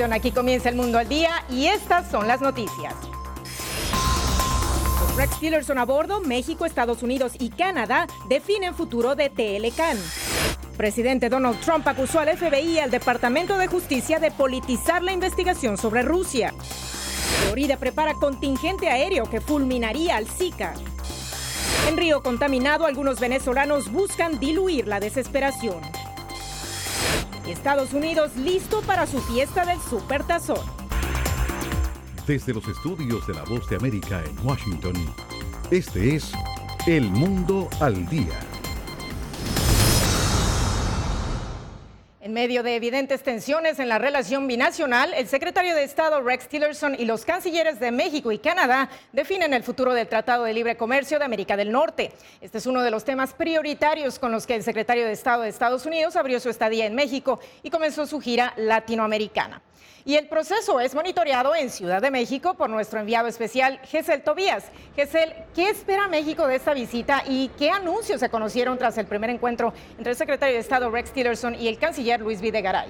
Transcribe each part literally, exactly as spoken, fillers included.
Washington. Aquí comienza El Mundo al Día y estas son las noticias. Con Rex Tillerson a bordo, México, Estados Unidos y Canadá definen futuro de T L C A N. Presidente Donald Trump acusó al F B I y al Departamento de Justicia de politizar la investigación sobre Rusia. Florida prepara contingente aéreo que fulminaría al Zika. En Río Contaminado, algunos venezolanos buscan diluir la desesperación. Y Estados Unidos listo para su fiesta del Supertazón. Desde los estudios de La Voz de América en Washington, este es El Mundo al Día. En medio de evidentes tensiones en la relación binacional, el secretario de Estado Rex Tillerson y los cancilleres de México y Canadá definen el futuro del Tratado de Libre Comercio de América del Norte. Este es uno de los temas prioritarios con los que el secretario de Estado de Estados Unidos abrió su estadía en México y comenzó su gira latinoamericana. Y el proceso es monitoreado en Ciudad de México por nuestro enviado especial, Gesell Tobías. Gesell, ¿qué espera México de esta visita y qué anuncios se conocieron tras el primer encuentro entre el secretario de Estado Rex Tillerson y el canciller Luis Videgaray?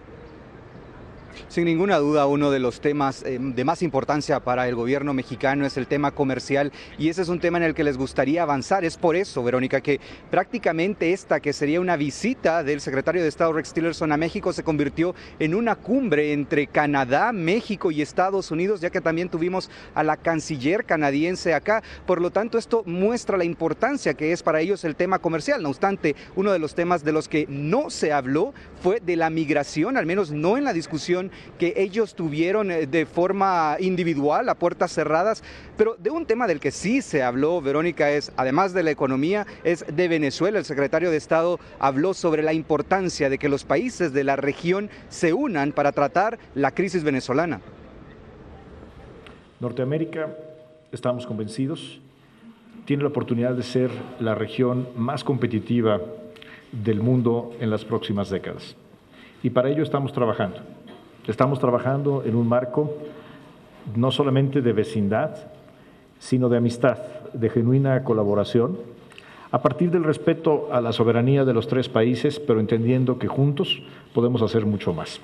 Sin ninguna duda, uno de los temas eh, de más importancia para el gobierno mexicano es el tema comercial y ese es un tema en el que les gustaría avanzar. Es por eso, Verónica, que prácticamente esta, que sería una visita del secretario de Estado Rex Tillerson a México, se convirtió en una cumbre entre Canadá, México y Estados Unidos, ya que también tuvimos a la canciller canadiense acá. Por lo tanto, esto muestra la importancia que es para ellos el tema comercial. No obstante, uno de los temas de los que no se habló fue de la migración, al menos no en la discusión que ellos tuvieron de forma individual, a puertas cerradas, pero de un tema del que sí se habló, Verónica, es, además de la economía, es de Venezuela. El secretario de Estado habló sobre la importancia de que los países de la región se unan para tratar la crisis venezolana. Norteamérica, estamos convencidos, tiene la oportunidad de ser la región más competitiva del mundo en las próximas décadas. Y para ello estamos trabajando. Estamos trabajando en un marco no solamente de vecindad, sino de amistad, de genuina colaboración, a partir del respeto a la soberanía de los tres países, pero entendiendo que juntos podemos hacer mucho más.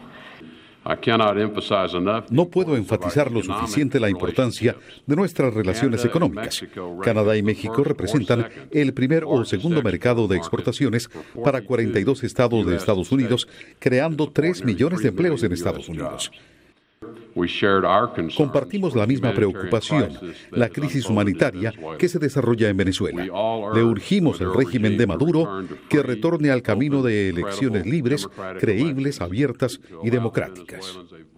No puedo enfatizar lo suficiente la importancia de nuestras relaciones económicas. Canadá y México representan el primer o segundo mercado de exportaciones para cuarenta y dos estados de Estados Unidos, creando tres millones de empleos en Estados Unidos. Compartimos la misma preocupación, la crisis humanitaria que se desarrolla en Venezuela. Le urgimos al régimen de Maduro que retorne al camino de elecciones libres, creíbles, abiertas y democráticas.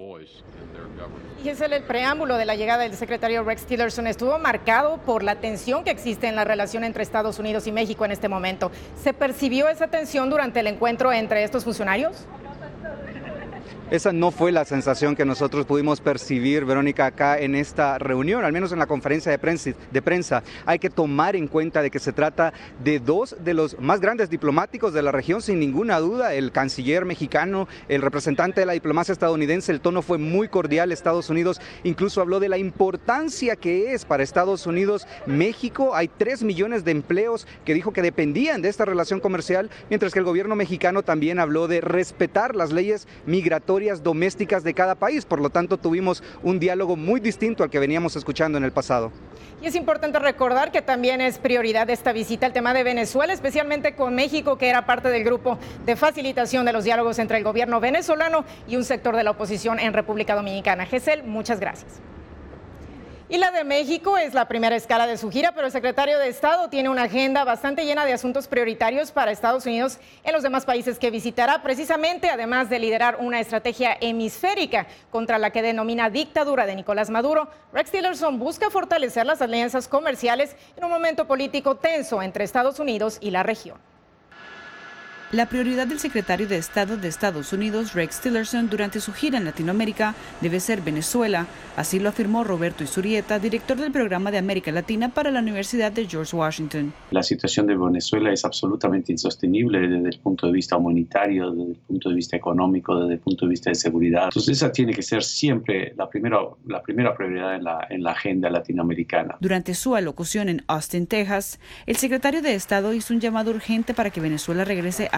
Y es el, el preámbulo de la llegada del secretario Rex Tillerson estuvo marcado por la tensión que existe en la relación entre Estados Unidos y México en este momento. ¿Se percibió esa tensión durante el encuentro entre estos funcionarios? Esa no fue la sensación que nosotros pudimos percibir, Verónica, acá en esta reunión, al menos en la conferencia de prensa, de prensa. Hay que tomar en cuenta de que se trata de dos de los más grandes diplomáticos de la región, sin ninguna duda, el canciller mexicano, el representante de la diplomacia estadounidense. El tono fue muy cordial. Estados Unidos incluso habló de la importancia que es para Estados Unidos México. Hay tres millones de empleos que dijo que dependían de esta relación comercial, mientras que el gobierno mexicano también habló de respetar las leyes migratorias domésticas de cada país. Por lo tanto, tuvimos un diálogo muy distinto al que veníamos escuchando en el pasado. Y es importante recordar que también es prioridad de esta visita el tema de Venezuela, especialmente con México, que era parte del grupo de facilitación de los diálogos entre el gobierno venezolano y un sector de la oposición en República Dominicana. Gesell, muchas gracias. Y la de México es la primera escala de su gira, pero el secretario de Estado tiene una agenda bastante llena de asuntos prioritarios para Estados Unidos en los demás países que visitará, precisamente además de liderar una estrategia hemisférica contra la que denomina dictadura de Nicolás Maduro. Rex Tillerson busca fortalecer las alianzas comerciales en un momento político tenso entre Estados Unidos y la región. La prioridad del secretario de Estado de Estados Unidos, Rex Tillerson, durante su gira en Latinoamérica debe ser Venezuela. Así lo afirmó Roberto Izurieta, director del programa de América Latina para la Universidad de George Washington. La situación de Venezuela es absolutamente insostenible desde el punto de vista humanitario, desde el punto de vista económico, desde el punto de vista de seguridad. Entonces esa tiene que ser siempre la primera, la primera prioridad en la, en la agenda latinoamericana. Durante su alocución en Austin, Texas, el secretario de Estado hizo un llamado urgente para que Venezuela regrese a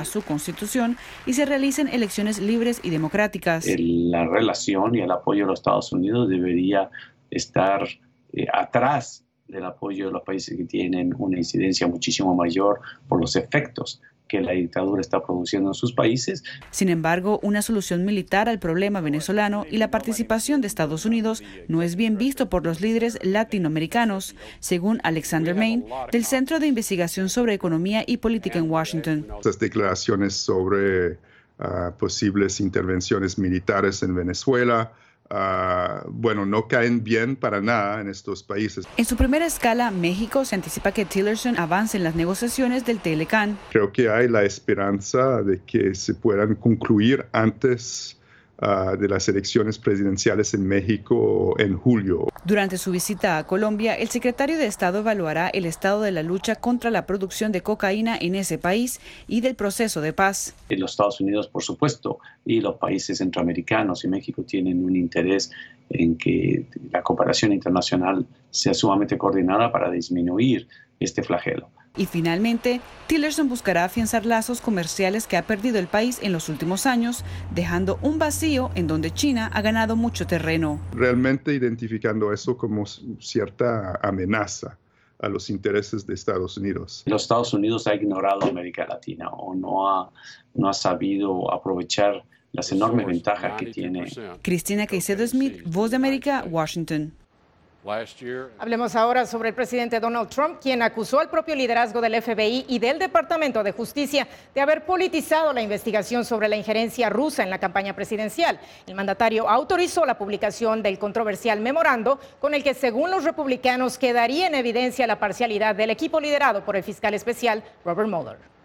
a su constitución y se realicen elecciones libres y democráticas. La relación y el apoyo de los Estados Unidos debería estar eh, atrás del apoyo de los países que tienen una incidencia muchísimo mayor por los efectos que la dictadura está produciendo en sus países. Sin embargo, una solución militar al problema venezolano y la participación de Estados Unidos no es bien visto por los líderes latinoamericanos, según Alexander Main, del Centro de Investigación sobre Economía y Política en Washington. Las declaraciones sobre uh, posibles intervenciones militares en Venezuela Uh, bueno, no caen bien para nada en estos países. En su primera escala, México se anticipa que Tillerson avance en las negociaciones del T L C A N. Creo que hay la esperanza de que se puedan concluir antes Uh, de las elecciones presidenciales en México en julio. Durante su visita a Colombia, el secretario de Estado evaluará el estado de la lucha contra la producción de cocaína en ese país y del proceso de paz. Los Estados Unidos, por supuesto, y los países centroamericanos y México tienen un interés en que la cooperación internacional sea sumamente coordinada para disminuir este flagelo. Y finalmente, Tillerson buscará afianzar lazos comerciales que ha perdido el país en los últimos años, dejando un vacío en donde China ha ganado mucho terreno. Realmente identificando eso como cierta amenaza a los intereses de Estados Unidos. Los Estados Unidos ha ignorado a América Latina o no ha, no ha sabido aprovechar las enormes ventajas que tiene. Cristina Caicedo Smith, Voz de América, Washington. Hablemos ahora sobre el presidente Donald Trump, quien acusó al propio liderazgo del F B I y del Departamento de Justicia de haber politizado la investigación sobre la injerencia rusa en la campaña presidencial. El mandatario autorizó la publicación del controversial memorando con el que, según los republicanos, quedaría en evidencia la parcialidad del equipo liderado por el fiscal especial Robert Mueller.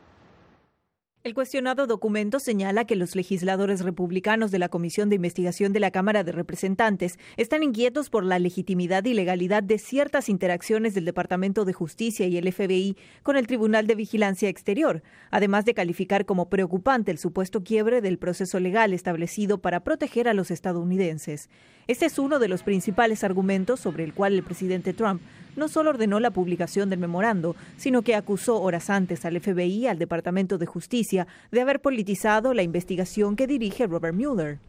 El cuestionado documento señala que los legisladores republicanos de la Comisión de Investigación de la Cámara de Representantes están inquietos por la legitimidad y legalidad de ciertas interacciones del Departamento de Justicia y el F B I con el Tribunal de Vigilancia Exterior, además de calificar como preocupante el supuesto quiebre del proceso legal establecido para proteger a los estadounidenses. Este es uno de los principales argumentos sobre el cual el presidente Trump no solo ordenó la publicación del memorando, sino que acusó horas antes al F B I y al Departamento de Justicia de haber politizado la investigación que dirige Robert Mueller.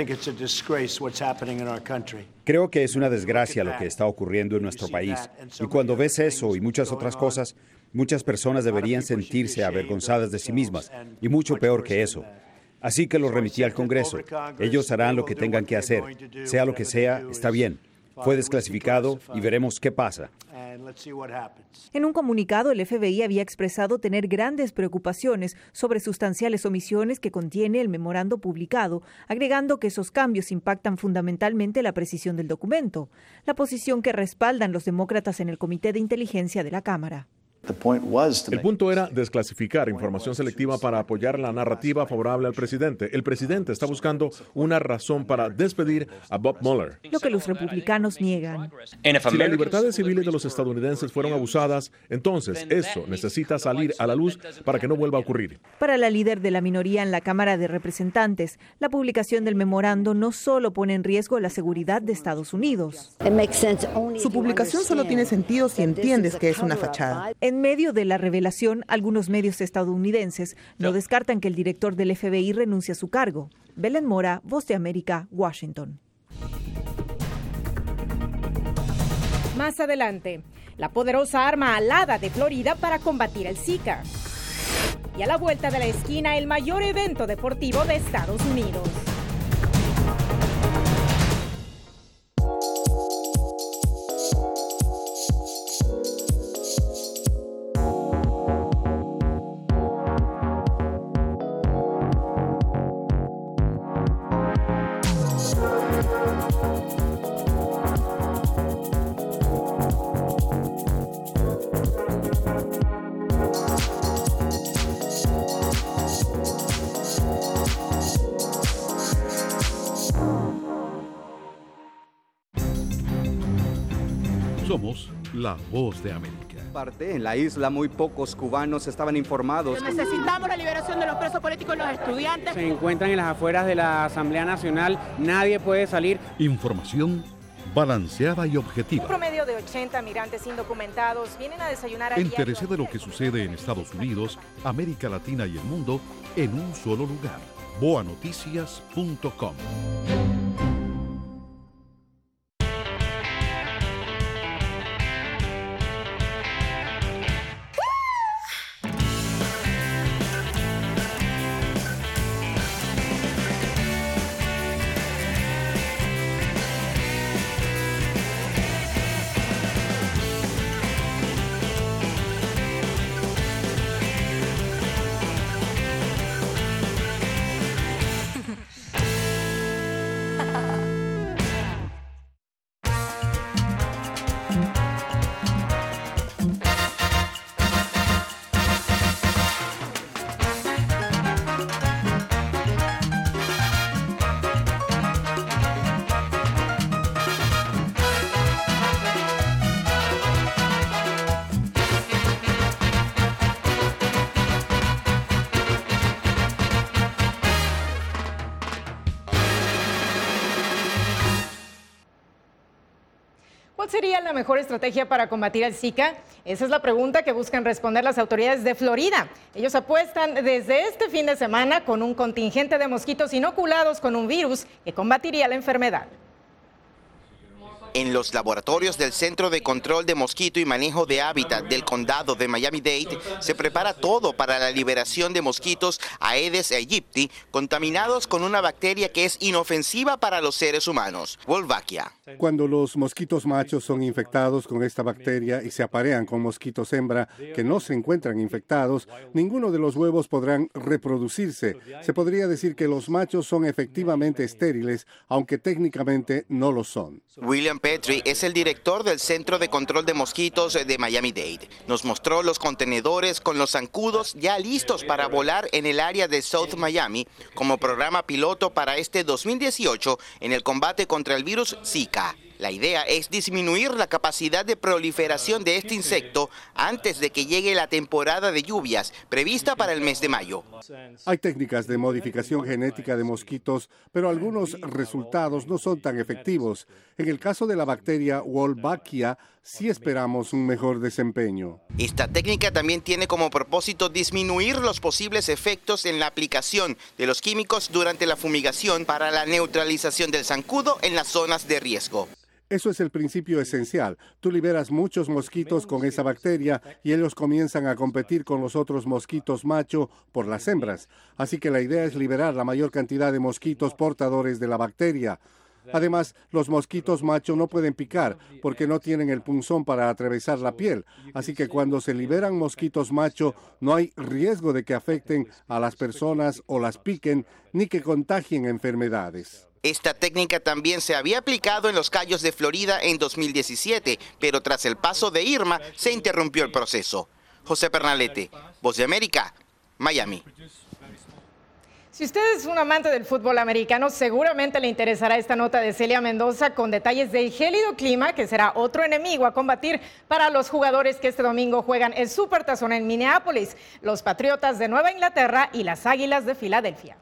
Creo que es una desgracia lo que está ocurriendo en nuestro país. Y cuando ves eso y muchas otras cosas, muchas personas deberían sentirse avergonzadas de sí mismas, y mucho peor que eso. Así que lo remití al Congreso. Ellos harán lo que tengan que hacer. Sea lo que sea, está bien. Fue desclasificado y veremos qué pasa. En un comunicado, el F B I había expresado tener grandes preocupaciones sobre sustanciales omisiones que contiene el memorando publicado, agregando que esos cambios impactan fundamentalmente la precisión del documento, la posición que respaldan los demócratas en el Comité de Inteligencia de la Cámara. El punto era desclasificar información selectiva para apoyar la narrativa favorable al presidente. El presidente está buscando una razón para despedir a Bob Mueller. Lo que los republicanos niegan. Si las libertades civiles de los estadounidenses fueron abusadas, entonces eso necesita salir a la luz para que no vuelva a ocurrir. Para la líder de la minoría en la Cámara de Representantes, la publicación del memorando no solo pone en riesgo la seguridad de Estados Unidos. Su publicación solo tiene sentido si entiendes que es una fachada. En medio de la revelación, algunos medios estadounidenses no descartan que el director del F B I renuncie a su cargo. Belén Mora, Voz de América, Washington. Más adelante, la poderosa arma alada de Florida para combatir el Zika. Y a la vuelta de la esquina, el mayor evento deportivo de Estados Unidos. Somos la Voz de América. En la isla muy pocos cubanos estaban informados. Necesitamos la liberación de los presos políticos y los estudiantes. Se encuentran en las afueras de la Asamblea Nacional, nadie puede salir. Información balanceada y objetiva. Un promedio de ochenta migrantes indocumentados vienen a desayunar a Entérese de lo que sucede en Estados Unidos, América Latina y el mundo en un solo lugar. boa noticias punto com. ¿Cuál sería la mejor estrategia para combatir el Zika? Esa es la pregunta que buscan responder las autoridades de Florida. Ellos apuestan desde este fin de semana con un contingente de mosquitos inoculados con un virus que combatiría la enfermedad. En los laboratorios del Centro de Control de Mosquito y Manejo de Hábitat del Condado de Miami-Dade se prepara todo para la liberación de mosquitos Aedes aegypti contaminados con una bacteria que es inofensiva para los seres humanos, Wolbachia. Cuando los mosquitos machos son infectados con esta bacteria y se aparean con mosquitos hembra que no se encuentran infectados, ninguno de los huevos podrán reproducirse. Se podría decir que los machos son efectivamente estériles, aunque técnicamente no lo son. William Petrie es el director del Centro de Control de Mosquitos de Miami-Dade. Nos mostró los contenedores con los zancudos ya listos para volar en el área de South Miami como programa piloto para este dos mil dieciocho en el combate contra el virus Zika. La idea es disminuir la capacidad de proliferación de este insecto antes de que llegue la temporada de lluvias prevista para el mes de mayo. Hay técnicas de modificación genética de mosquitos, pero algunos resultados no son tan efectivos. En el caso de la bacteria Wolbachia, sí esperamos un mejor desempeño. Esta técnica también tiene como propósito disminuir los posibles efectos en la aplicación de los químicos durante la fumigación para la neutralización del zancudo en las zonas de riesgo. Eso es el principio esencial. Tú liberas muchos mosquitos con esa bacteria y ellos comienzan a competir con los otros mosquitos macho por las hembras. Así que la idea es liberar la mayor cantidad de mosquitos portadores de la bacteria. Además, los mosquitos macho no pueden picar porque no tienen el punzón para atravesar la piel. Así que cuando se liberan mosquitos macho, no hay riesgo de que afecten a las personas o las piquen ni que contagien enfermedades. Esta técnica también se había aplicado en los Cayos de Florida en dos mil diecisiete, pero tras el paso de Irma se interrumpió el proceso. José Pernalete, Voz de América, Miami. Si usted es un amante del fútbol americano, seguramente le interesará esta nota de Celia Mendoza con detalles del gélido clima, que será otro enemigo a combatir para los jugadores que este domingo juegan el Supertazón en Minneapolis, los Patriotas de Nueva Inglaterra y las Águilas de Filadelfia.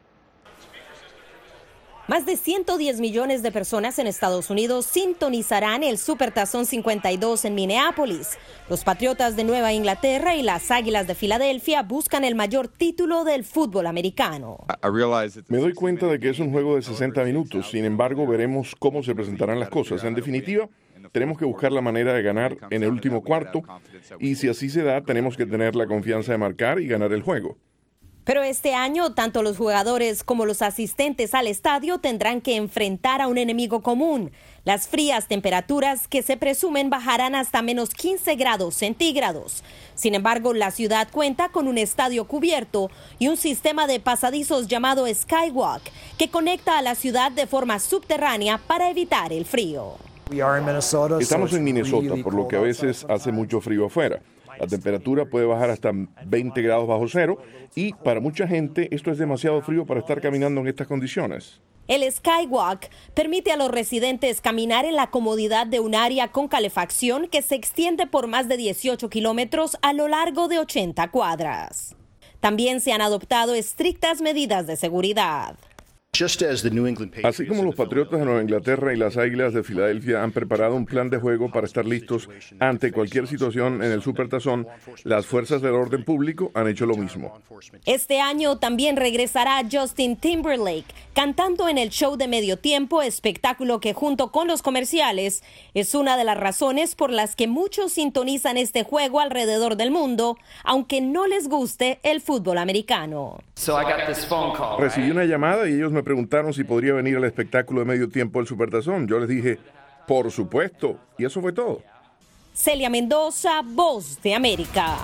Más de ciento diez millones de personas en Estados Unidos sintonizarán el Supertazón cincuenta y dos en Minneapolis. Los Patriotas de Nueva Inglaterra y las Águilas de Filadelfia buscan el mayor título del fútbol americano. Me doy cuenta de que es un juego de sesenta minutos, sin embargo veremos cómo se presentarán las cosas. En definitiva, tenemos que buscar la manera de ganar en el último cuarto y si así se da, tenemos que tener la confianza de marcar y ganar el juego. Pero este año, tanto los jugadores como los asistentes al estadio tendrán que enfrentar a un enemigo común. Las frías temperaturas que se presumen bajarán hasta menos quince grados centígrados. Sin embargo, la ciudad cuenta con un estadio cubierto y un sistema de pasadizos llamado Skywalk que conecta a la ciudad de forma subterránea para evitar el frío. Estamos en Minnesota, por lo que a veces hace mucho frío afuera. La temperatura puede bajar hasta veinte grados bajo cero y para mucha gente esto es demasiado frío para estar caminando en estas condiciones. El Skywalk permite a los residentes caminar en la comodidad de un área con calefacción que se extiende por más de dieciocho kilómetros a lo largo de ochenta cuadras. También se han adoptado estrictas medidas de seguridad. Así como los Patriotas de Nueva Inglaterra y las Águilas de Filadelfia han preparado un plan de juego para estar listos ante cualquier situación en el Supertazón, las fuerzas del orden público han hecho lo mismo. Este año también regresará Justin Timberlake cantando en el show de medio tiempo, espectáculo que junto con los comerciales es una de las razones por las que muchos sintonizan este juego alrededor del mundo, aunque no les guste el fútbol americano. Recibí una llamada y ellos me preguntaron si podría venir al espectáculo de medio tiempo del Supertazón. Yo les dije, por supuesto, y eso fue todo. Celia Mendoza, Voz de América.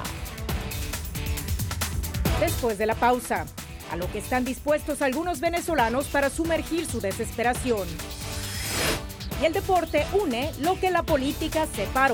Después de la pausa, a lo que están dispuestos algunos venezolanos para sumergir su desesperación. Y el deporte une lo que la política separó.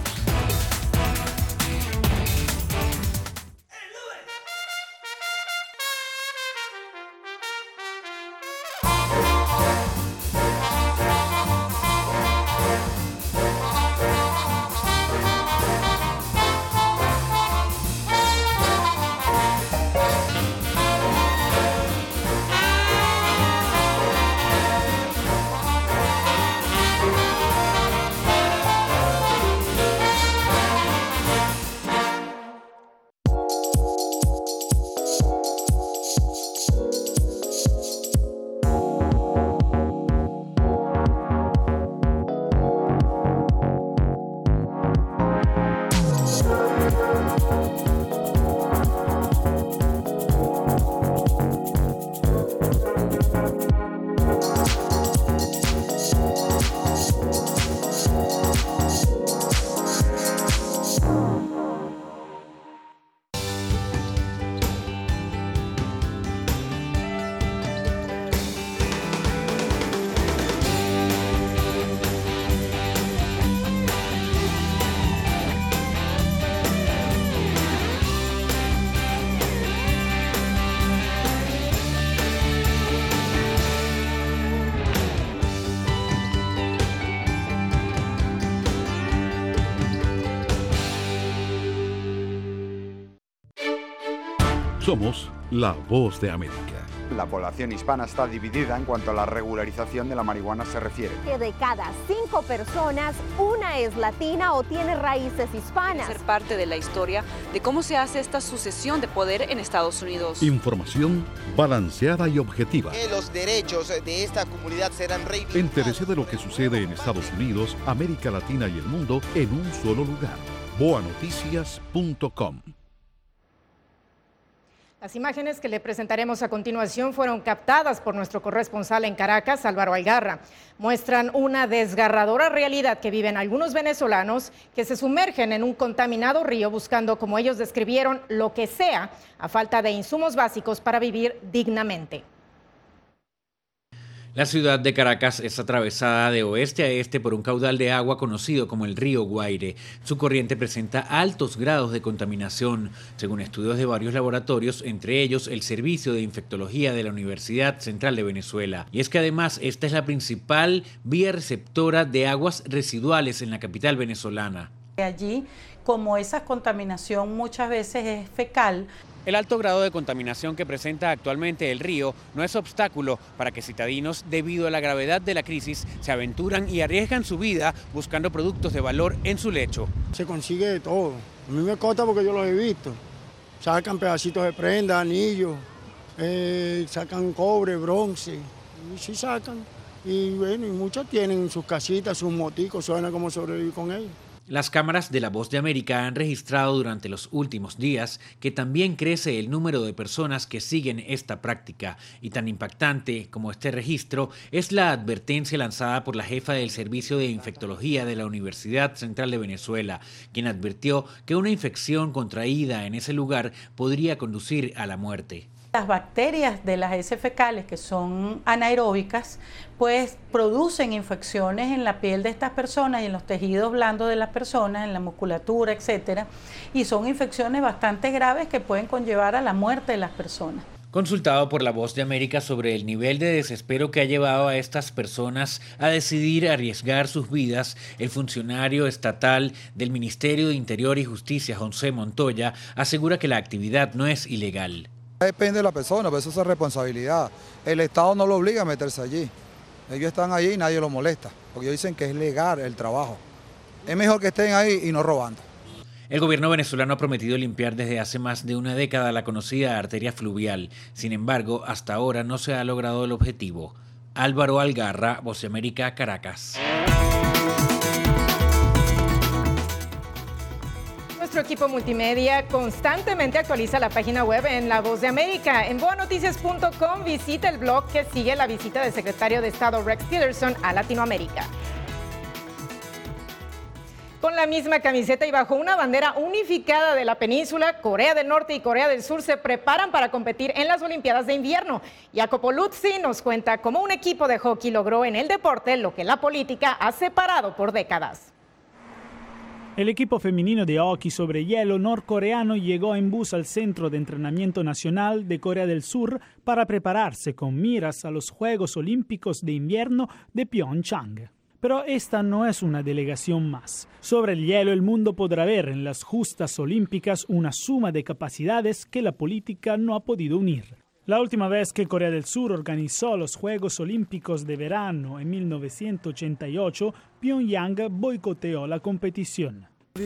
Somos la Voz de América. La población hispana está dividida en cuanto a la regularización de la marihuana se refiere. Que de cada cinco personas, una es latina o tiene raíces hispanas. Ser parte de la historia de cómo se hace esta sucesión de poder en Estados Unidos. Información balanceada y objetiva. Que los derechos de esta comunidad serán reivindicados. Entérese de lo que sucede en Estados Unidos, América Latina y el mundo en un solo lugar. boa noticias punto com. Las imágenes que le presentaremos a continuación fueron captadas por nuestro corresponsal en Caracas, Álvaro Algarra. Muestran una desgarradora realidad que viven algunos venezolanos que se sumergen en un contaminado río buscando, como ellos describieron, lo que sea, a falta de insumos básicos para vivir dignamente. La ciudad de Caracas es atravesada de oeste a este por un caudal de agua conocido como el río Guaire. Su corriente presenta altos grados de contaminación, según estudios de varios laboratorios, entre ellos el Servicio de Infectología de la Universidad Central de Venezuela. Y es que además esta es la principal vía receptora de aguas residuales en la capital venezolana. Allí, como esa contaminación muchas veces es fecal, el alto grado de contaminación que presenta actualmente el río no es obstáculo para que citadinos, debido a la gravedad de la crisis, se aventuran y arriesgan su vida buscando productos de valor en su lecho. Se consigue de todo. A mí me consta porque yo los he visto. Sacan pedacitos de prenda, anillos, eh, sacan cobre, bronce, y sí sacan. Y bueno, y muchos tienen sus casitas, sus moticos, suena como sobrevivir con ellos. Las cámaras de La Voz de América han registrado durante los últimos días que también crece el número de personas que siguen esta práctica, y tan impactante como este registro es la advertencia lanzada por la jefa del Servicio de Infectología de la Universidad Central de Venezuela, quien advirtió que una infección contraída en ese lugar podría conducir a la muerte. Las bacterias de las heces fecales, que son anaeróbicas, pues producen infecciones en la piel de estas personas y en los tejidos blandos de las personas, en la musculatura, etcétera, y son infecciones bastante graves que pueden conllevar a la muerte de las personas. Consultado por La Voz de América sobre el nivel de desespero que ha llevado a estas personas a decidir arriesgar sus vidas, el funcionario estatal del Ministerio de Interior y Justicia, José Montoya, asegura que la actividad no es ilegal. Depende de la persona, pero eso es su responsabilidad. El Estado no lo obliga a meterse allí. Ellos están allí y nadie los molesta, porque ellos dicen que es legal el trabajo. Es mejor que estén ahí y no robando. El gobierno venezolano ha prometido limpiar desde hace más de una década la conocida arteria fluvial. Sin embargo, hasta ahora no se ha logrado el objetivo. Álvaro Algarra, Voz de América, Caracas. Nuestro equipo multimedia constantemente actualiza la página web en La Voz de América. En boa noticias punto com visita el blog que sigue la visita del secretario de Estado Rex Tillerson a Latinoamérica. Con la misma camiseta y bajo una bandera unificada de la península, Corea del Norte y Corea del Sur se preparan para competir en las Olimpiadas de Invierno. Jacopo Luzzi nos cuenta cómo un equipo de hockey logró en el deporte lo que la política ha separado por décadas. El equipo femenino de hockey sobre hielo norcoreano llegó en bus al Centro de Entrenamiento Nacional de Corea del Sur para prepararse con miras a los Juegos Olímpicos de Invierno de Pyeongchang. Pero esta no es una delegación más. Sobre el hielo el mundo podrá ver en las justas olímpicas una suma de capacidades que la política no ha podido unir. La última vez que Corea del Sur organizó los Juegos Olímpicos de verano en mil novecientos ochenta y ocho, Pyongyang boicoteó la competición.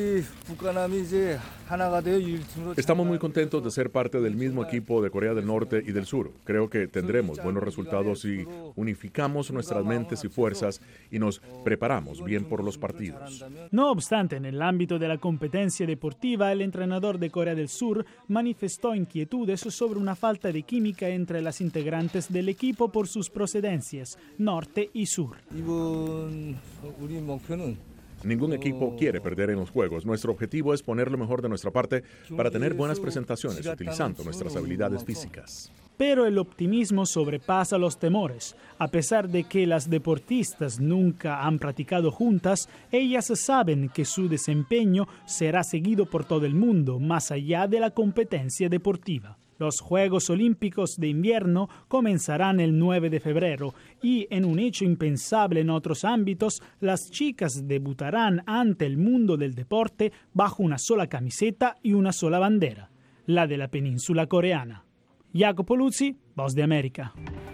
Estamos muy contentos de ser parte del mismo equipo de Corea del Norte y del Sur. Creo que tendremos buenos resultados si unificamos nuestras mentes y fuerzas y nos preparamos bien por los partidos. No obstante, en el ámbito de la competencia deportiva, el entrenador de Corea del Sur manifestó inquietudes sobre una falta de química entre las integrantes del equipo por sus procedencias, norte y sur. Ningún equipo quiere perder en los Juegos. Nuestro objetivo es poner lo mejor de nuestra parte para tener buenas presentaciones utilizando nuestras habilidades físicas. Pero el optimismo sobrepasa los temores. A pesar de que las deportistas nunca han practicado juntas, ellas saben que su desempeño será seguido por todo el mundo, más allá de la competencia deportiva. Los Juegos Olímpicos de Invierno comenzarán el nueve de febrero y, en un hecho impensable en otros ámbitos, las chicas debutarán ante el mundo del deporte bajo una sola camiseta y una sola bandera, la de la península coreana. Jacopo Luzzi, Voz de América.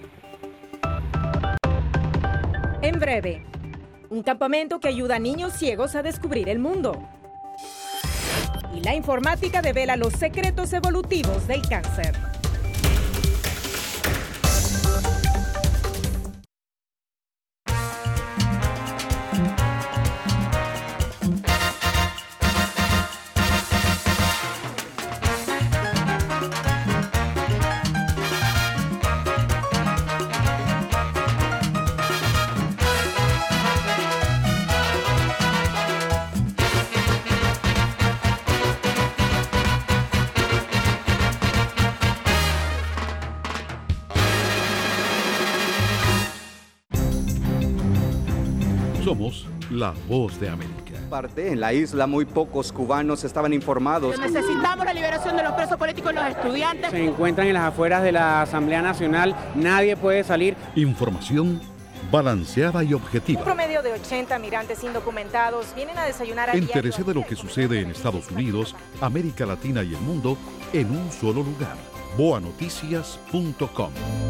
En breve, un campamento que ayuda a niños ciegos a descubrir el mundo. Y la informática devela los secretos evolutivos del cáncer. Somos La Voz de América. Parte en la isla, muy pocos cubanos estaban informados. Necesitamos la liberación de los presos políticos y los estudiantes. Se encuentran en las afueras de la Asamblea Nacional, nadie puede salir. Información balanceada y objetiva. Un promedio de ochenta migrantes indocumentados vienen a desayunar a diario. Entérese de lo que sucede en Estados Unidos, América Latina y el mundo en un solo lugar. boa noticias punto com.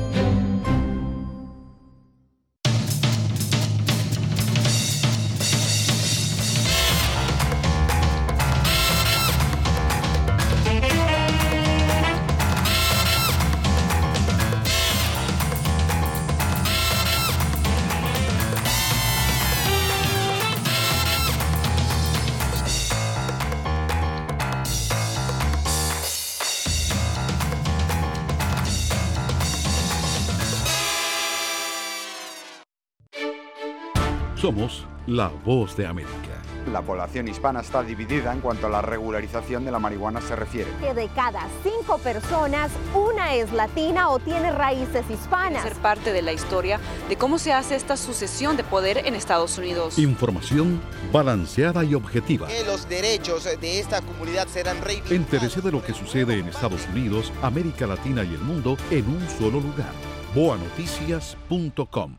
Somos La Voz de América. La población hispana está dividida en cuanto a la regularización de la marihuana se refiere. Que de cada cinco personas, una es latina o tiene raíces hispanas. Ser parte de la historia de cómo se hace esta sucesión de poder en Estados Unidos. Información balanceada y objetiva. Que los derechos de esta comunidad serán reivindicados. Entérese de lo que sucede en Estados Unidos, América Latina y el mundo en un solo lugar. boa noticias punto com.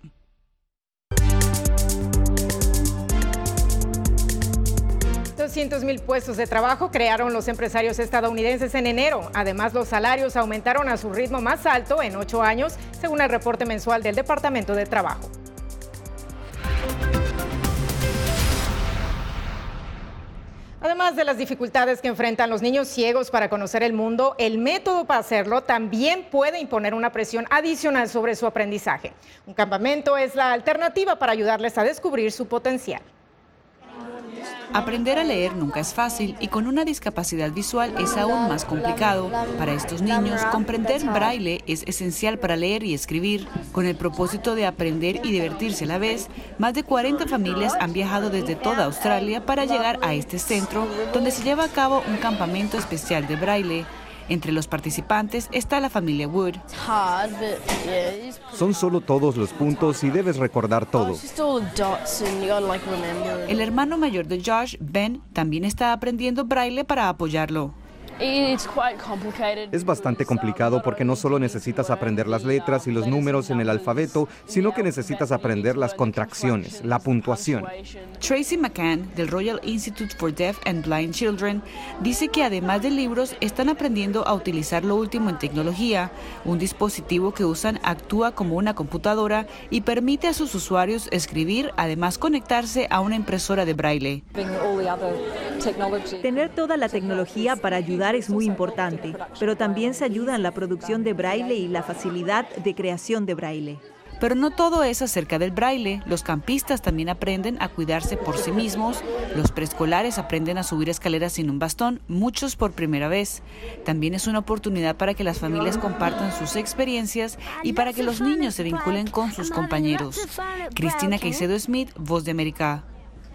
doscientos mil puestos de trabajo crearon los empresarios estadounidenses en enero. Además, los salarios aumentaron a su ritmo más alto en ocho años, según el reporte mensual del Departamento de Trabajo. Además de las dificultades que enfrentan los niños ciegos para conocer el mundo, el método para hacerlo también puede imponer una presión adicional sobre su aprendizaje. Un campamento es la alternativa para ayudarles a descubrir su potencial. Aprender a leer nunca es fácil y con una discapacidad visual es aún más complicado. Para estos niños, comprender braille es esencial para leer y escribir. Con el propósito de aprender y divertirse a la vez, más de cuarenta familias han viajado desde toda Australia para llegar a este centro, donde se lleva a cabo un campamento especial de braille. Entre los participantes está la familia Wood. Son solo todos los puntos y debes recordar todo. El hermano mayor de Josh, Ben, también está aprendiendo braille para apoyarlo. Es bastante complicado porque no solo necesitas aprender las letras y los números en el alfabeto, sino que necesitas aprender las contracciones, la puntuación. Tracy McCann, del Royal Institute for Deaf and Blind Children, dice que además de libros, están aprendiendo a utilizar lo último en tecnología. Un dispositivo que usan actúa como una computadora y permite a sus usuarios escribir, además conectarse a una impresora de braille. Tener toda la tecnología para ayudar es muy importante, pero también se ayuda en la producción de braille y la facilidad de creación de braille. Pero no todo es acerca del braille. Los campistas también aprenden a cuidarse por sí mismos. Los preescolares aprenden a subir escaleras sin un bastón, muchos por primera vez. También es una oportunidad para que las familias compartan sus experiencias y para que los niños se vinculen con sus compañeros. Cristina Caicedo Smith, Voz de América.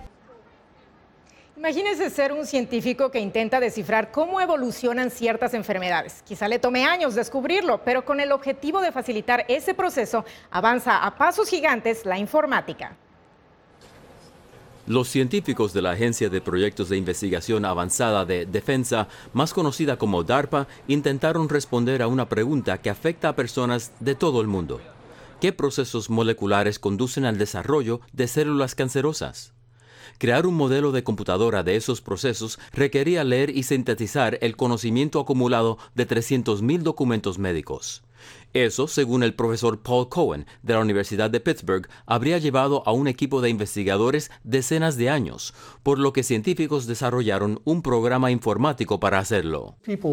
Imagínese ser un científico que intenta descifrar cómo evolucionan ciertas enfermedades. Quizá le tome años descubrirlo, pero con el objetivo de facilitar ese proceso, avanza a pasos gigantes la informática. Los científicos de la Agencia de Proyectos de Investigación Avanzada de Defensa, más conocida como DARPA, intentaron responder a una pregunta que afecta a personas de todo el mundo. ¿Qué procesos moleculares conducen al desarrollo de células cancerosas? Crear un modelo de computadora de esos procesos requería leer y sintetizar el conocimiento acumulado de trescientos mil documentos médicos. Eso, según el profesor Paul Cohen de la Universidad de Pittsburgh, habría llevado a un equipo de investigadores decenas de años, por lo que científicos desarrollaron un programa informático para hacerlo.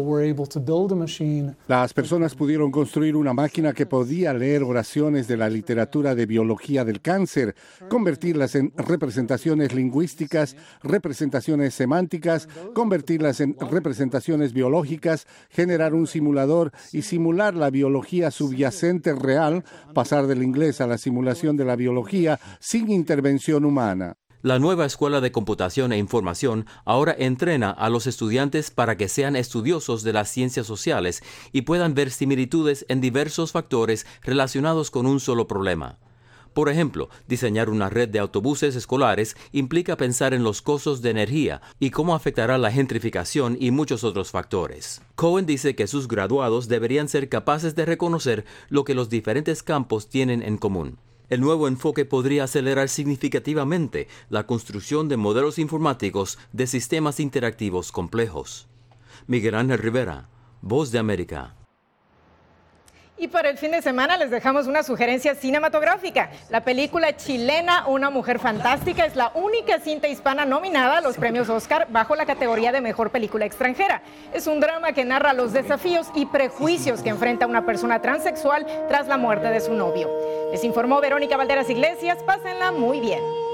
Las personas pudieron construir una máquina que podía leer oraciones de la literatura de biología del cáncer, convertirlas en representaciones lingüísticas, representaciones semánticas, convertirlas en representaciones biológicas, generar un simulador y simular la biología subyacente real, pasar del inglés a la simulación de la biología sin intervención humana. La nueva Escuela de Computación e Información ahora entrena a los estudiantes para que sean estudiosos de las ciencias sociales y puedan ver similitudes en diversos factores relacionados con un solo problema. Por ejemplo, diseñar una red de autobuses escolares implica pensar en los costos de energía y cómo afectará la gentrificación y muchos otros factores. Cohen dice que sus graduados deberían ser capaces de reconocer lo que los diferentes campos tienen en común. El nuevo enfoque podría acelerar significativamente la construcción de modelos informáticos de sistemas interactivos complejos. Miguel Ángel Rivera, Voz de América. Y para el fin de semana les dejamos una sugerencia cinematográfica. La película chilena Una Mujer Fantástica es la única cinta hispana nominada a los premios Oscar bajo la categoría de Mejor Película Extranjera. Es un drama que narra los desafíos y prejuicios que enfrenta una persona transexual tras la muerte de su novio. Les informó Verónica Valderas Iglesias. Pásenla muy bien.